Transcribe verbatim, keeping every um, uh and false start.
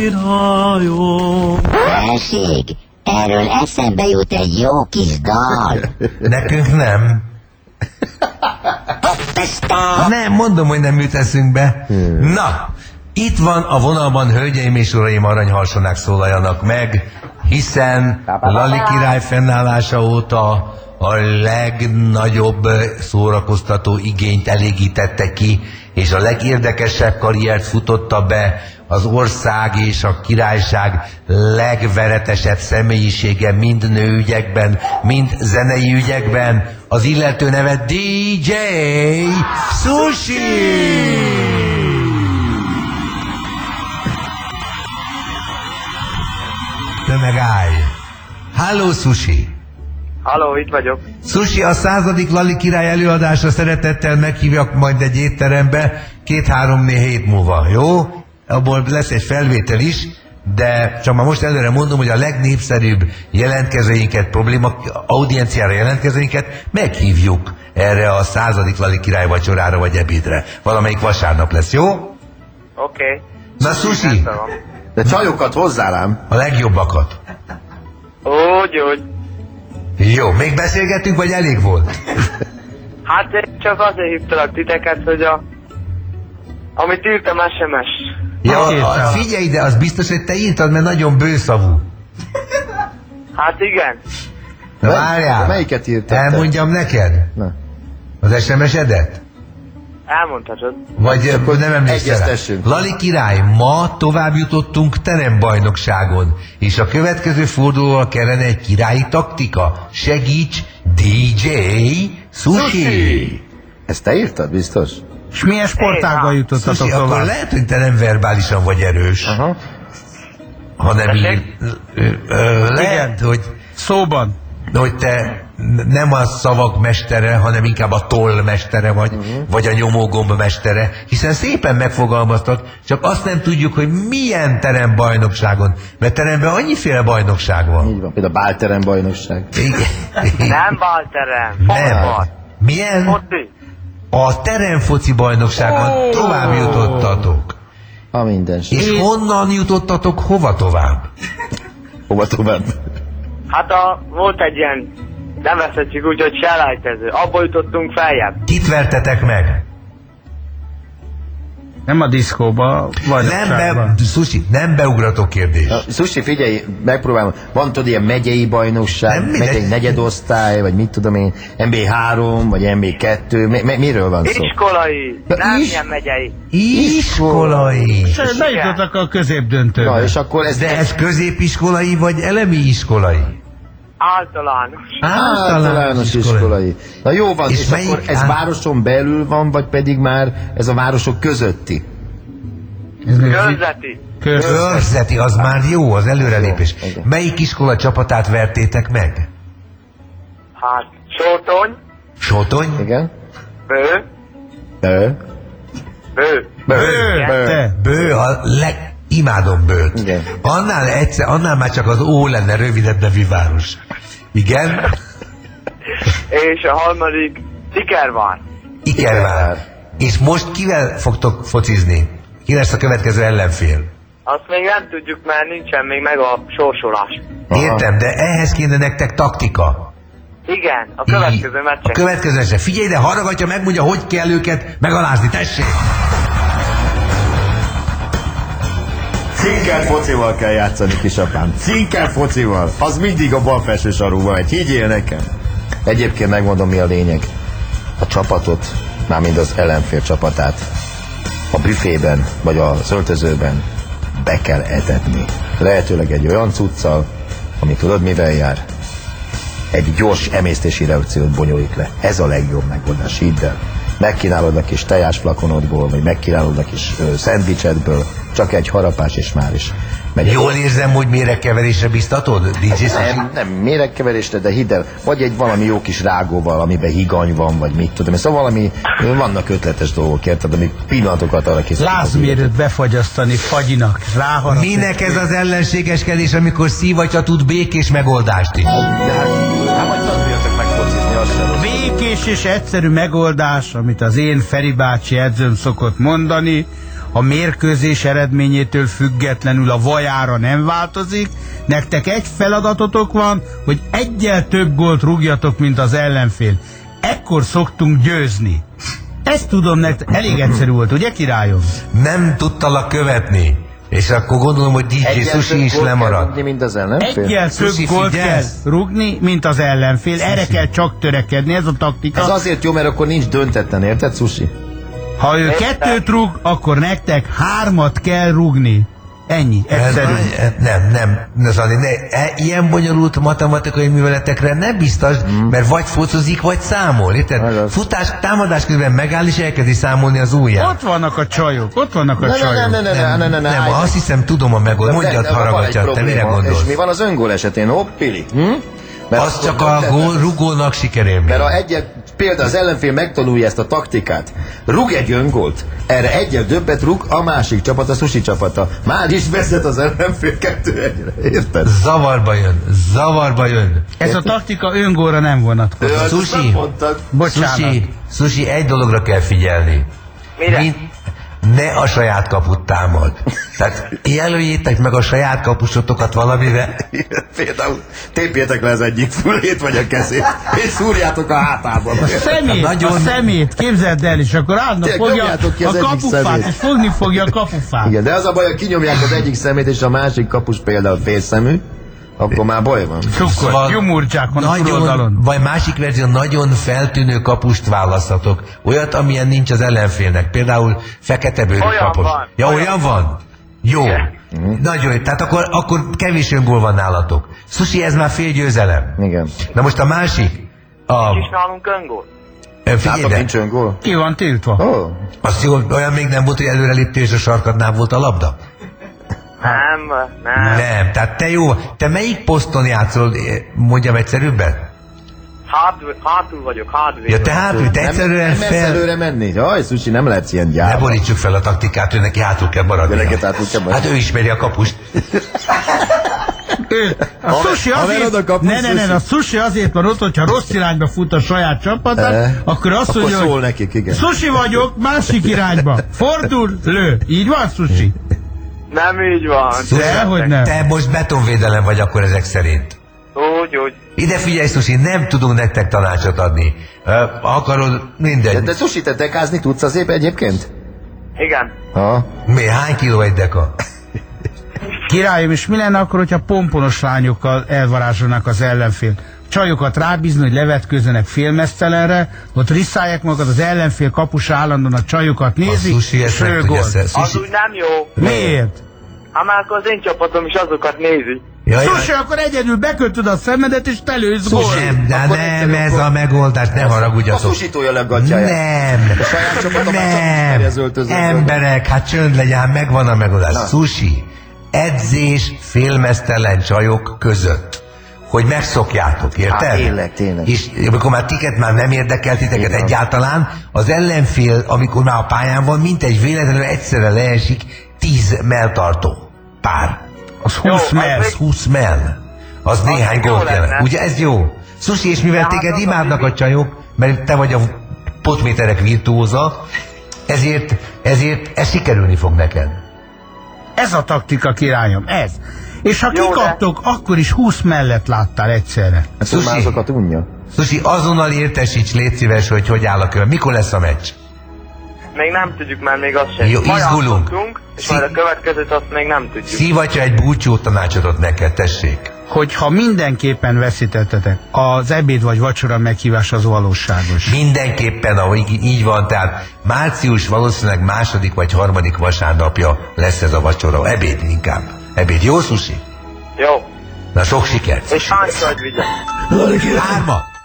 királyom. Felség, erről eszembe jut egy jó kis dal. Nekünk nem. Nem, mondom, hogy nem jut eszünkbe. Hmm. Na, itt van a vonalban, hölgyeim és uraim, aranyharsonák, szólaljanak meg, hiszen Lali király fennállása óta a legnagyobb szórakoztató igényt elégítette ki, és a legérdekesebb karriert futotta be az ország és a királyság legveretesebb személyisége, mind nőügyekben, mind zenei ügyekben, az illető neve dé dzsé Sushi! Te meg állj! Halló, Sushi! Halló, itt vagyok. Sushi, a századik Lali király előadásra szeretettel meghívjak majd egy étterembe két-három-négy hét múlva, jó? Abból lesz egy felvétel is, de csak már most előre mondom, hogy a legnépszerűbb jelentkezőinket, probléma audienciára jelentkezőinket meghívjuk erre a századik Lali király vacsorára vagy ebédre. Valamelyik vasárnap lesz, jó? Oké. Okay. Na, Sushi! De csajokat hozzá rám. A legjobbakat. Úgy, úgy. Jó, még beszélgettünk, vagy elég volt? Hát én csak azért hívtalak titeket, hogy a... amit írtam es em es. Ja, a, figyelj ide, az biztos, hogy te írtad, mert nagyon bőszavú. Hát igen. Na, várjál. Melyiket írtad? Elmondjam neked? Na. Az es em es-edet? Elmondhatod. Vagy akkor nem emlékszel. Lali király, ma tovább jutottunk terembajnokságon, és a következő fordulóval kellene egy királyi taktika. Segíts, dé dzsé Sushi! Ezt te írtad, biztos? És milyen sportággal jutottatok Sushi, akkor lehet, hogy te nem verbálisan vagy erős. Aha. Hanem ír... Lehet, hogy... Szóban. Hogy te nem a szavak mestere, hanem inkább a toll mestere vagy, uh-huh. vagy a nyomógomb mestere, hiszen szépen megfogalmaztad, csak azt nem tudjuk, hogy milyen terembajnokságon, mert teremben annyiféle bajnokság van. Így van, például a bálterem bajnokság. Nem bálterem, nem. Milyen? Foci. A teremfoci bajnokságon oh. tovább jutottatok. A minden. És Én... honnan jutottatok, hova tovább? Hova tovább? Hát a, volt egy ilyen, nem veszhetjük úgy, hogy selejtező. Abból jutottunk feljebb. Kit vertetek meg? Nem a diszkóba, vagy nem be, Sushi, nem beugratok kérdés. Na, Sushi, figyelj, megpróbálom. Van tudod ilyen megyei bajnokság, nem, megyei ne... negyedosztály, vagy mit tudom én, em bé három, vagy em bé kettő, mi, mi, miről van szó? Iskolai, Na, nem is... ilyen megyei. Iskolai. És bejutottak a középdöntőbe. Na, és akkor ez... De ez középiskolai, vagy elemi iskolai? Általános. Általános, Általános iskolai. iskolai. Na jó van, és, és akkor ez áll... városon belül van, vagy pedig már ez a városok közötti? Körzeti. Körzeti, az már jó, az előrelépés. Jó, melyik iskola csapatát vertétek meg? Hát, Sótony. Sótony? Igen. Bő. Bő. Bő. Bő. Bő. Bő, a leg... Imádom Bőt. Igen. Annál egyszer, annál már csak az Ó lenne rövidebb nevű város. Igen? És a harmadik Ikervár. Ikervár. És most kivel fogtok focizni? Ki lesz a következő ellenfél? Azt még nem tudjuk, mert nincsen még meg a sorsolás. Értem, de ehhez kéne nektek taktika. Igen, a következő meccsen. A következő meccsen. Figyelj, de hallgatja, megmondja, hogy kell őket megalázni. Tessék! Cinker focival kell játszani, kisapám. Cinker focival. Az mindig a bal felső sarúban megy. Higgyél nekem. Egyébként megmondom, mi a lényeg. A csapatot, mármint az ellenfél csapatát a büfében, vagy a öltözőben be kell etetni. Lehetőleg egy olyan cuccal, ami tudod mivel jár? Egy gyors emésztési reakciót bonyolít le. Ez a legjobb megoldás, hidd el. Megkínálod a kis tejásflakonodból, vagy megkínálod a kis ö, szendvicsedből, csak egy harapás és már is megy. Jól érzem, hogy méregkeverésre biztatod, dé dzsé Sushi? Nem, nem méregkeverésre, de hidd el, vagy egy valami jó kis rágóval, amiben higany van, vagy mit tudom. Szóval valami, vannak ötletes dolgok, érted, ami pillanatokat arra készítik. Lázmérőt befagyasztani fagyinak, ráharapni. Minek ez az ellenségeskedés, amikor szívatya tud békés megoldást is? De hát, hát majd tanuljatok meg focizni, azt sem. Békés és egyszerű megoldás, amit az én Feri bácsi edzőm szokott mondani, a mérkőzés eredményétől függetlenül a vajára nem változik, nektek egy feladatotok van, hogy egyel több gólt rúgjatok, mint az ellenfél. Ekkor szoktunk győzni. Ezt tudom, nektek elég egyszerű volt, ugye királyom? Nem tudtalak követni. És akkor gondolom, hogy dé dzsé Sushi is lemaradt. Mint az ellenfél? Egyel több Sushi, gólt kell figyelsz? rúgni, mint az ellenfél. Erre kell csak törekedni, ez a taktika. Ez azért jó, mert akkor nincs döntetlen, érted, Sushi? Ha ő kettőt rúg, akkor nektek hármat kell rúgni. Ennyi, egyszerű. Ez, nem, nem, ne, Zani, ne, e, ilyen bonyolult matematikai műveletekre ne biztos, mm. mert vagy focozik, vagy számol, érted? Agaz. Futás, támadás közben megáll, és elkezdi számolni az ujját. Ott vannak a csajok, ott vannak a Ne, ne, csajok. ne, ne, ne, Nem, ne, ne, ne, nem, állj azt meg. hiszem, tudom a megoldást. De- de- Mondjad, de van egy haragatjad, te mire probléma. gondolsz? És mi van az öngól esetén? Hoppili. Hm? Mert Az akkor csak a döntetlen. gól, rugónak sikerélmény. Mert ha egyet, például az ellenfél megtanulja ezt a taktikát, rúg egy öngólt, erre egyel többet rúg a másik csapat, a Sushi csapata. Már is vezet az ellenfél kettő egyre, érted? Zavarba jön, zavarba jön. Ez a taktika öngóra nem vonatkozik. Ő azt Sushi. nem mondtad. Bocsánat. Sushi, Sushi, egy dologra kell figyelni. Mire? Mint ne a saját kaput támad. Tehát jelöljétek meg a saját kapusotokat valamivel. Például tépjétek le az egyik fülét vagy a kezét, és szúrjátok a hátában. A szemét, Nagyon- a szemét, képzeld el, és akkor állnak, Tényleg, fogja nyomjátok ki a az egyik kapufát, szemét. és fogni fogja a kapufát. Igen, de az a baj, hogy kinyomják az egyik szemét, és a másik kapus például félszemű, akkor már baj van. Sukkot, gyomurcsákon a túloldalon. nagyon, vagy másik verzió, nagyon feltűnő kapust választhatok. Olyat, amilyen nincs az ellenfélnek. Például fekete bőrű Olyan kapus. van. Ja, olyan, Olyan van? Jó. Igen. Nagyon jó. Tehát akkor, akkor kevés öngól van nálatok. Sushi, ez már fél győzelem. Igen. Na most a másik. A, Kis nálunk öngól. ö, figyelj, Látok, de, nincs öngól? Ki van tiltva? Ó, oh. azt jó, olyan még nem volt, hogy előre léptél, és a sarkadnál volt a labda? Nem, nem. Nem. Tehát te jó. Te melyik poszton játszol? Mondjam egyszerűbben? Hátul, hátul vagyok, hátul. Ja, te hátul, te egyszerűen nem, nem mersz fel... előre menni. Jaj, Sushi, nem lehetsz ilyen Ne gyáva. borítsuk fel a taktikát, ő neki hátul kell maradni. De neked hátul kell maradni. Hát ő ismeri a kapust. Ő, a Haver- sushi haverod azért, a kapus, ne, ne, ne, Sushi. a sushi azért van ott, hogyha rossz irányba fut a saját csapatát, Eh, akkor azt akkor mondja, szól hogy nekik, igen. sushi vagyok, másik irányba. Fordul, lő. Így van, sushi? Nem így van. Dehogy nem. Te most betonvédelem vagy akkor ezek szerint. Úgy, úgy. Ide figyelj, Sushi, nem tudunk nektek tanácsot adni. Uh, akarod, De, mindegy. de Sushi, te dekázni tudsz azért egyébként? Igen. Ha? Mi, hány kiló egy deka? Királyom, és mi lenne akkor, hogyha pomponos lányokkal elvarázsolnak az ellenfél? Csajokat rábízni, hogy levetkőzzenek félmeztelenre, ott risszálják magukat, az ellenfél kapus állandóan a csajokat A nézik, Sushi és ezt nem ő tudja gól. szer. Az Sushi, úgy nem jó. Miért? Hát már akkor az én csapatom is azokat nézi. ja, ja, Sushi, akkor egyedül bekötöd a szemedet, és telősz gól. nem, de Akkor nem egyszerű, ez akkor- a megoldás, ne A haragudjatok. Sushi tolja le a gatyáját. Nem, A saját csapatom már csak nem, ismeri az öltözőt. emberek, hát csönd legyen, hát megvan a megoldás. Na. Sushi, edzés félmeztelen csajok között. Hogy megszokjátok, érted? Hát, tényleg, tényleg. És amikor már tiket már nem érdekel titeket Igen. egyáltalán, az ellenfél, amikor már a pályán van, mint egy véletlenül egyszerre leesik tíz melltartó pár. Az húsz Jó, az mell. még- húsz mell. Az néhány jó gólt lenne. jelent. Ugye ez jó? Sushi, és mivel De hát téged az imádnak az- a csajok, mert te vagy a potméterek virtuóza, ezért, ezért ez sikerülni fog neked. Ez a taktika, királyom, ez. És ha Jó, kikaptok, akkor is húsz mellett láttál egyszerre. Hát Sushi. már azokat unja. Sushi, azonnal értesíts, légy szíves, hogy hogy áll a kör. Mikor lesz a meccs? Még nem tudjuk, mert még azt sem. Jó, Ma izgulunk. játszottunk, és Szí- majd a következőt azt még nem tudjuk. Szívatja egy búcsú tanácsot neked, tessék. Hogyha mindenképpen veszítettetek, az ebéd vagy vacsora meghívás az valóságos. Mindenképpen, ahogy így, így van, tehát március valószínűleg második vagy harmadik vasárnapja lesz ez a vacsora. Ebéd inkább. Ebéd. Jó, Sushi? Jó. Na, sok sikert. És hány vagy vigyen? Hárma.